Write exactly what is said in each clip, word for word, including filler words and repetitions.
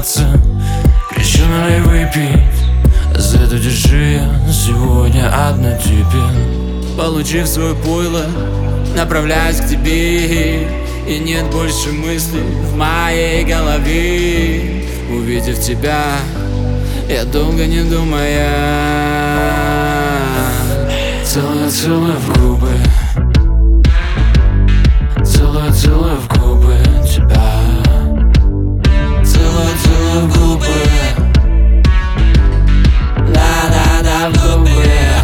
остаться. Кричу, налей выпить, за это держи я сегодня однотипен. Получив свое пойло, направляюсь к тебе, и нет больше мыслей в моей голове. Увидев тебя, я долго не думая, целую, целую в губы, целую, целую в губы тебя, целую, целую в губы, да-да-да, в губы.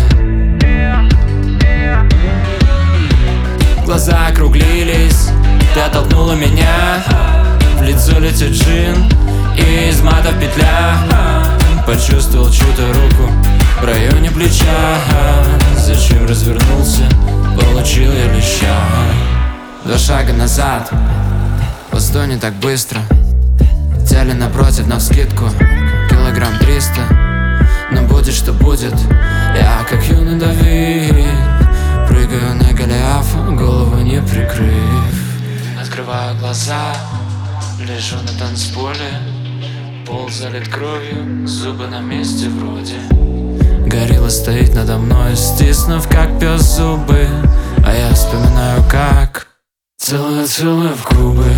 Глаза округлились, ты оттолкнула меня, в лицо летит джин, и из матов петля. Почувствовал чью-то руку в районе плеча. Зачем развернулся, получил я леща. Два шага назад, постой не так быстро. Взяли напротив навскидку килограмм триста. Но будет что будет, я как юный Давид прыгаю на Голиафа, голову не прикрыв. Открываю глаза, лежу на танцполе, пол залит кровью, зубы на месте вроде. Горилла стоит надо мной, стиснув как пес зубы, а я вспоминаю как целую, целую в губы,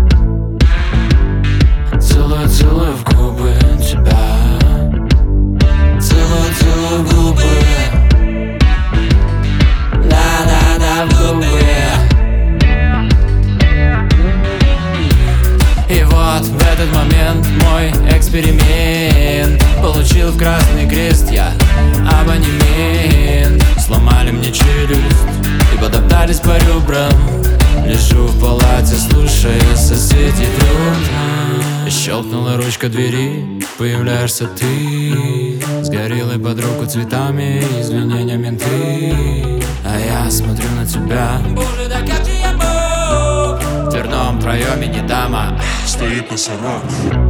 целую, целую в губы тебя, целую, целую в губы, да-да-да, в губы. И вот в этот момент мой эксперимент получил в красный крест я абонемент. Сломали мне челюсть и потоптались по ребрам. Лежу в палате, слушая соседей дружно. Щелкнула ручка двери, появляешься ты, с гориллой под руку цветами, извинения менты. А я смотрю на тебя, в дверном проеме не дама, стоит носорог.